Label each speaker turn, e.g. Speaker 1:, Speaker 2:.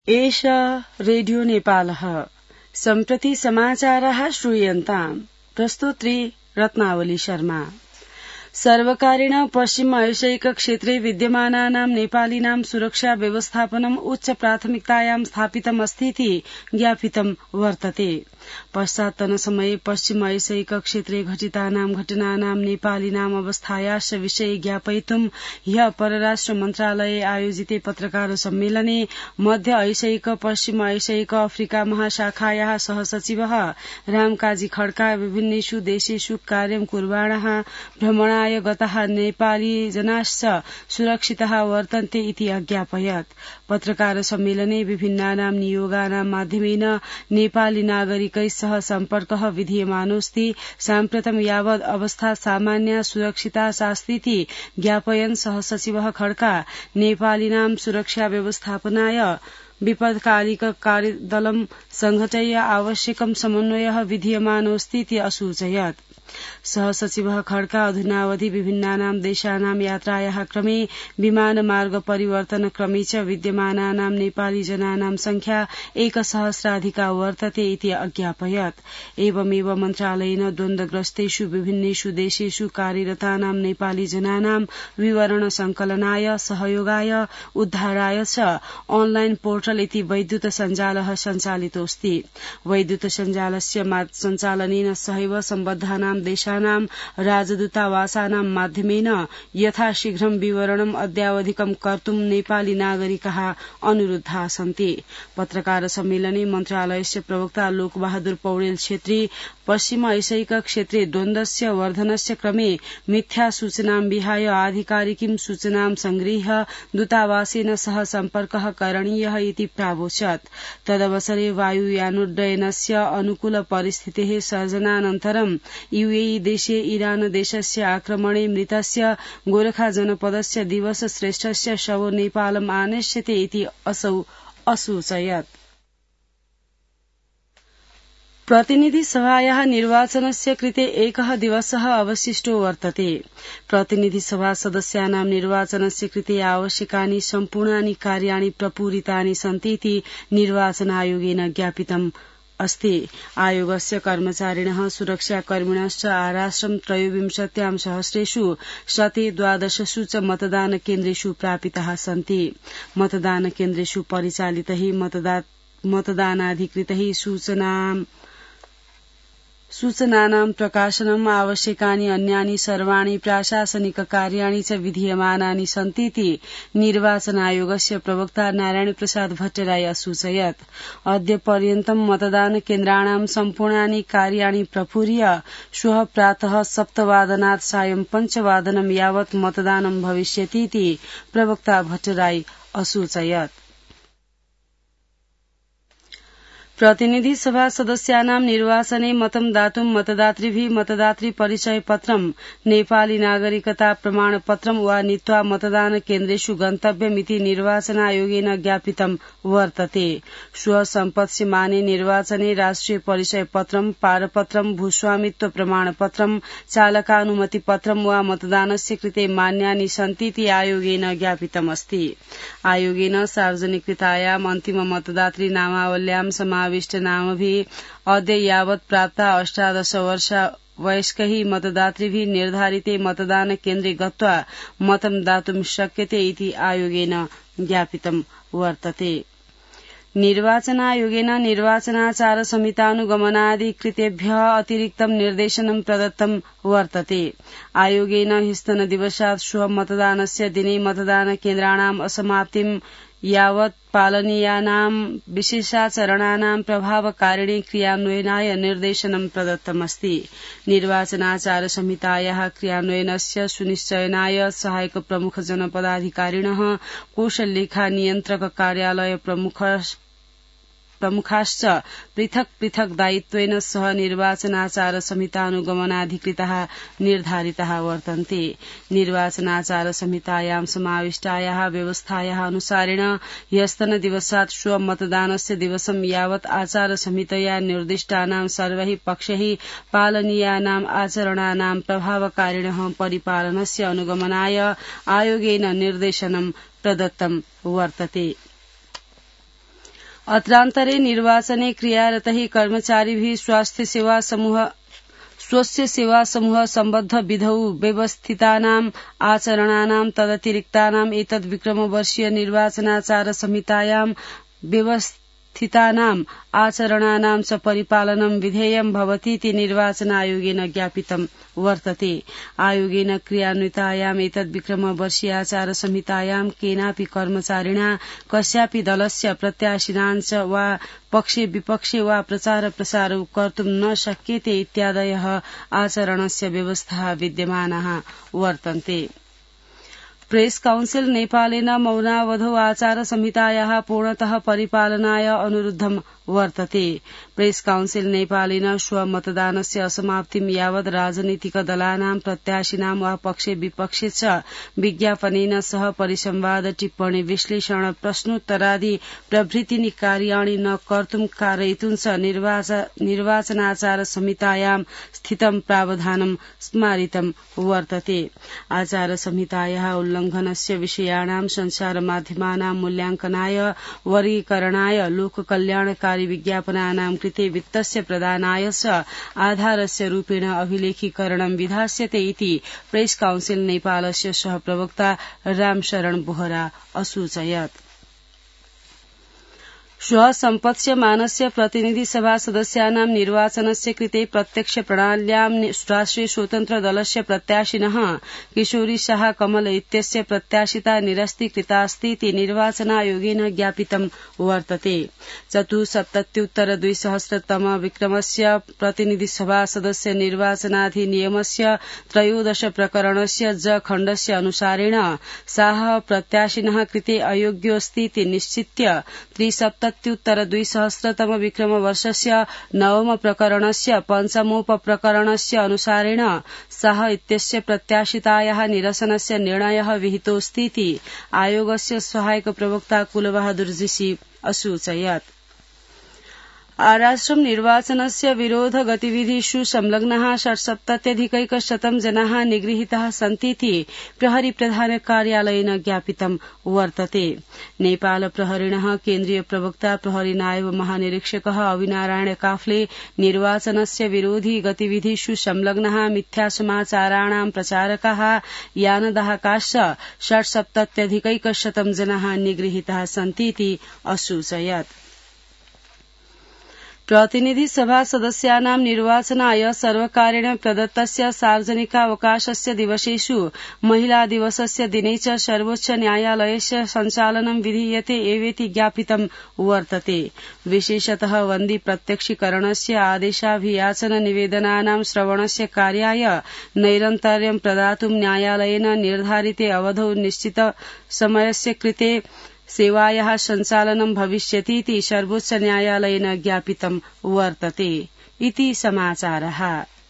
Speaker 1: एष रेडियो नेपालः सम्प्रति समाचारः श्रूयन्ताम् प्रस्तोत्री रत्नावली शर्मा। सर्वकारेण पश्चिम एशियक क्षेत्रे विद्यमानानां नेपालीनां सुरक्षा व्यवस्थापनम् उच्च प्राथमिकतायां स्थापितमस्तीति ज्ञापितं वर्तते। पश्चात्तनसमये पश्चिम एशियक क्षेत्रे घटितानां घटनानां नेपालीनां अवस्थायाश्च विषये ज्ञापयितुं ह्यः परराष्ट्र मन्त्रालये आयोजिते पत्रकार सम्मेलने मध्य एशियक पश्चिम एशियक अफ्रिका महाशाखायाः सहसचिवः रामकाजी खड्का विभिन्नेषु देशेषु कार्यं कुर्वाणाः भ्रमणाय गताः नेपाली जनाश्च सुरक्षिताः वर्तन्ते इति अज्ञापयत्। पत्रकार सम्मेलने विभिन्नानां नियोगानां माध्यमेन नेपाली नागरिकैः सह सम्पर्कः विधीयमानोऽस्ति। साम्प्रतं यावद् अवस्था सामान्या सुरक्षिता सास्तीति ज्ञापयन् सहसचिवः खड्का नेपालीनां सुरक्षा व्यवस्थापनाय विपदकालिक कार्यदलं संघटय आवश्यकं समन्वयः विधीयमानोऽस्तीति असूचयत्। सहसचिवः खड्का अधुनावधि विभिन्नानां देशानां यात्रायाः क्रमे विमानमार्ग परिवर्तन क्रमे च विद्यमानानां नेपाली जनानां संख्या 1,000,000 वर्तते इति अज्ञापयत्। एवमेव मन्त्रालयेन द्वन्द्वग्रस्तेषु विभिन्नेषु देशेषु कार्यरतानां नेपाली जनानां विवरण संकलनाय सहयोगाय उद्धाराय च ऑनलाइन पोर्टल इति वैद्युत सञ्जालः सञ्चालितोऽस्ति। वैद्युत सञ्जालस्य सञ्चालनेन सहैव सम्बद्धानां देशानां राजदूतावासानां माध्यमेन यथाशीघ्रं विवरणम् अद्यावधिकं कर्तुं नेपाली नागरिकाः अनुरुद्धाः सन्ति। पत्रकार सम्मेलने मन्त्रालयस्य प्रवक्ता लोकबहादुर पौडेल छेत्री पश्चिम एशियक क्षेत्रे द्वन्द्वस्य वर्धनस्य क्रमे मिथ्या सूचनां विहाय आधिकारिकीं सूचनां संगृह्य दूतावासेन सह सम्पर्कः करणीयः इति प्रावोचत्। तदवसरे वायुयानोड्डयनस्य अनुकूल परिस्थितेः सर्जनानन्तरं यूएई देशे ईरान देशस्य आक्रमणे मृतस्य गोरखा जनपदस्य दिवस श्रेष्ठस्य शवो नेपालम् आनेष्यते इति असौ असूचयत्। प्रतिनिधि सभायाः निर्वाचनस्य कृते एकः दिवसः अवशिष्टो वर्तते। प्रतिनिधि सभा सदस्यानां निर्वाचनस्य कृते आवश्यकानि सम्पूर्णानि कार्याणि प्रपूरितानि सन्ति इति निर्वाचन आयोगेन ज्ञापितम् अस्ति। आयोगस्य कर्मचारिणः सुरक्षाकर्मिणश्च आराश्रम 23 सहस्रेषु 112 च मतदान केन्द्रेषु प्रापिताः सन्ति। मतदान केन्द्रेषु परिचालितैः मतदानाधिकृतैः सूचनानां प्रकाशनम् आवश्यकानि अन्यानि सर्वाणि प्राशासनिक कार्याणि च विधीयमानानि सन्तीति निर्वाचन आयोगस्य प्रवक्ता नारायण प्रसाद भट्टराई असूचयत्। अद्य पर्यन्तं मतदान केन्द्राणां सम्पूर्णानि कार्याणि प्रपूर्य श्वः प्रातः 7 सायं 5 यावत् मतदानं भविष्यतीति प्रवक्ता भट्टराई असूचयत्। प्रतिनिधि सभा सदस्यानां निर्वाचने मतं दातुं मतदातृभिः मतदातृ परिचय पत्रं नेपाली नागरिकता प्रमाण पत्रं वा नीत्वा मतदान केन्द्रेषु गन्तव्यमिति निर्वाचन आयोगेन ज्ञापितं वर्तते। श्वः सम्पत्स्यमाने निर्वाचने राष्ट्रिय परिचय पत्रं पारपत्रं भूस्वामित्व प्रमाण पत्रं चालकानुमति पत्रं वा मतदानस्य कृते मान्यानि सन्तीति आयोगेन ज्ञापितमस्ति। आयोगेन सार्वजनिकृतायाम् अन्तिम मतदातृ नामावल्यां समाविष्ट नामभिः अद्य यावत् प्राप्ता 18 वर्ष वयस्कैः मतदातृभिः निर्धारिते मतदान केन्द्रे गत्वा मतं दातुं शक्यते इति आयोगेन ज्ञापितं वर्तते। निर्वाचन आयोगेन निर्वाचनाचार संहितानुगमनाधिकृतेभ्यः अतिरिक्तं निर्देशनं प्रदत्तं वर्तते। आयोगेन ह्यस्तनदिवसात् श्वः मतदानस्य दिने मतदान केन्द्राणाम् असमाप्तिं यावत् पालनीयानां विशेषाचरणानां प्रभावकारिणे क्रियान्वयनाय निर्देशनं प्रदत्तमस्ति। निर्वाचनाचार संहितायाः क्रियान्वयनस्य सुनिश्चयनाय सहायक प्रमुख जनपदाधिकारिणः कोषलेखा नियन्त्रक कार्यालय प्रमुखाश्च पृथक् पृथक् दायित्वेन सह निर्वाचनाचार संहितानुगमनाधिकृताः निर्धारिताः वर्तन्ते। निर्वाचनाचार संहितायां समाविष्टायाः व्यवस्थायाः अनुसारेण ह्यस्तनदिवसात् श्वः मतदानस्य दिवसं यावत् आचार संहितया निर्दिष्टानां सर्वैः पक्षैः पालनीयानाम् आचरणानां प्रभावकारिणः परिपालनस्य अनुगमनाय आयोगेन निर्देशनं प्रदत्तं वर्तते। अत्रान्तरे निर्वाचने क्रियारतैः कर्मचारिभिः स्वस्य सेवा समूह सम्बद्ध विधौ व्यवस्थितानाम् आचरणानां तदतिरिक्तानाम् एतद् विक्रमवर्षीय निर्वाचनाचार संहितायां व्यवस्थितानाम् आचरणानां च परिपालनं विधेयं भवतीति निर्वाचन आयोगेन ज्ञापितं वर्तते। आयोगेन क्रियान्वितायाम् एतद् विक्रमवर्षीयाचार संहितायां केनापि कर्मचारिणा कस्यापि दलस्य प्रत्याशिनाञ्च वा पक्षे विपक्षे वा प्रचार प्रसारौ कर्तुं न शक्यते इत्यादयः आचरणस्य व्यवस्थाः विद्यमानाः वर्तन्ते। प्रेस काउन्सिल नेपालेन मौनावधौ आचार संहितायाः पूर्णतः परिपालनाय अनुरुद्धं वर्तते। प्रेस काउन्सिल नेपालेन स्वमतदानस्य असमाप्तिं यावत् राजनीतिक दलानां प्रत्याशिनां वा पक्षे विपक्षे च विज्ञापनेन सह परिसंवाद टिप्पणी विश्लेषण प्रश्नोत्तरादि प्रभृतीनि कार्याणि न कर्तुं कारयितुं च निर्वाचनाचार संहितायां स्थितं प्रावधानं स्मारितं वर्तते। आचार संहितायाः उल्लङ्घनस्य विषयाणां संचारमाध्यमानां मूल्याङ्कनाय वर्गीकरणाय लोककल्याणकारी विज्ञापनानां कृते वित्तस्य प्रदानाय च आधारस्य रूपेण अभिलेखीकरणं विधास्यते इति प्रेस काउन्सिल नेपालस्य सहप्रवक्ता रामशरण बोहरा असूचयत्। श्वः सम्पत्स्यमानस्य प्रतिनिधि सभा सदस्यानां निर्वाचनस्य कृते प्रत्यक्ष प्रणाल्यां राष्ट्रिय स्वतन्त्र दलस्य प्रत्याशिनः किशोरी शाह कमल इत्यस्य प्रत्याशिता निरस्तीकृतास्तीति निर्वाचनायोगेन ज्ञापितं वर्तते। 74,200 विक्रमस्य प्रतिनिधि सभा सदस्य निर्वाचनाधिनियमस्य 13 प्रकरणस्य ज खण्डस्य अनुसारेण शाह प्रत्याशिनः कृते अयोग्योऽस्तीति निश्चित्य 73,200 विक्रमवर्षस्य 9 प्रकरणस्य 5 प्रकरणस्य अनुसारेण शाह इत्यस्य प्रत्याशितायाः निरसनस्य निर्णयः विहितोऽस्तीति आयोगस्य सहायक प्रवक्ता कुलबहादुर जीसी असूचयत्। आराष्ट्रं निर्वाचनस्य विरोध गतिविधिषु संलग्नाः 77,100 जनाः निगृहीताः सन्तीति प्रहरी प्रधान कार्यालयेन ज्ञापितं वर्तते। नेपाल प्रहरिणः केन्द्रीय प्रवक्ता प्रहरी नायब महानिरीक्षकः अविनारायण काफले निर्वाचनस्य विरोधी गतिविधिषु संलग्नाः मिथ्या समाचाराणां प्रचारकाः यानदाहकाश्च 77,100 जनाः निगृहीताः सन्तीति असूचयत्। प्रतिनिधि सभा सदस्यानां निर्वाचनाय सर्वकारेण प्रदत्तस्य सार्वजनिकावकाशस्य दिवसेषु महिला दिवसस्य दिने च सर्वोच्च न्यायालयस्य सञ्चालनं विधीयते एवेति ज्ञापितं वर्तते। विशेषतः वन्दी प्रत्यक्षीकरणस्य आदेशाभियाचन निवेदनानां श्रवणस्य कार्याय नैरन्तर्यं प्रदातुं न्यायालयेन निर्धारिते अवधौ निश्चित समयस्य कृते सेवायाः सञ्चालनं भविष्यतीति सर्वोच्च न्यायालयेन ज्ञापितं वर्तते इति समाचारः।